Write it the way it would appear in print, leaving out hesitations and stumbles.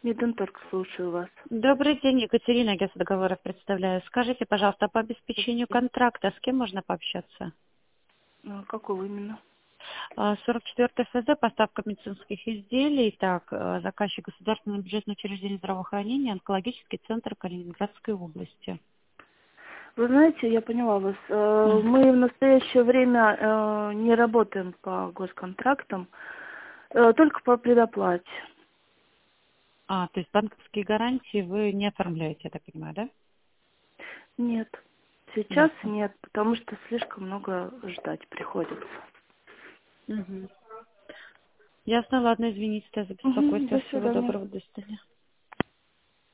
Мединторг, слушаю вас. Добрый день, Екатерина, агентство договоров представляю. Скажите, пожалуйста, по обеспечению контракта с кем можно пообщаться? Какого именно? 44 ФЗ, поставка медицинских изделий. Так, заказчик государственное бюджетное учреждение здравоохранения, онкологический центр Калининградской области. Вы знаете, я поняла вас. Мы в настоящее время не работаем по госконтрактам, только по предоплате. То есть банковские гарантии вы не оформляете, я так понимаю, да? Нет, сейчас Ясно. нет, потому что слишком много ждать приходится. Мгм. Ясно, ладно, извините за беспокойство. До Всего свидания. доброго, до свидания.